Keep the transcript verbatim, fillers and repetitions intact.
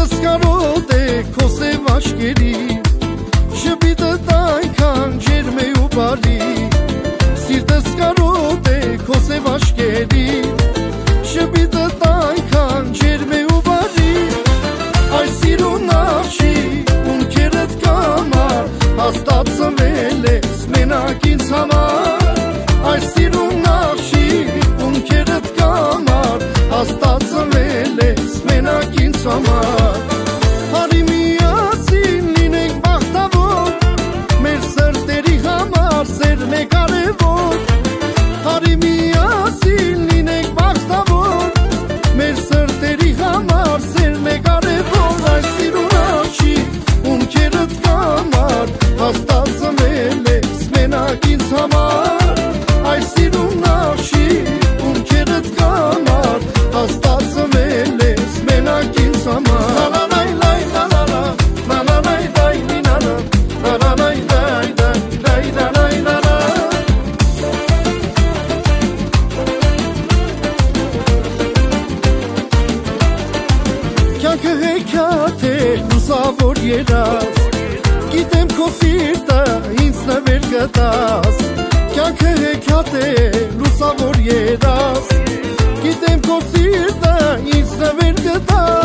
Սիրտս կարոտ է քո սև աչքերի Շպիտը այնքան ջերմ է ու բարի Սիրտս կարոտ է քո սև աչքերի Շպիտը այնքան ջերմ է ու բարի Այս սիրուն աղջի ունքերդ կամար Հաստատ ծնվել ես մենակ ինձ համար Այս սիրուն աղջի ունքերդ կամար Հաստատ ծնվել ես մենակ ինձ համար Հարի միասին լինենք բախտավոր Մեր սրտերի համար սերն է կարևոր Հարի միասին լինենք բախտավոր Մեր սրտերի համար սերն է կարևոր Այս սիրուն աղջի ունքերդ կամար Հաստատ ծնվել ես մենակ ինձ համար Այս սիրուն աղջի ունքերդ կամար Հաստատ ծնվել ես մենակ ինձ համար Կյանքը հեքիաթ է լուսավոր երազ Գիտեմ քո սիրտը ինձ նվեր գտաս Կյանքը հեքիաթ է լուսավոր երազ Գիտեմ քո սիրտը ինձ նվեր գտաս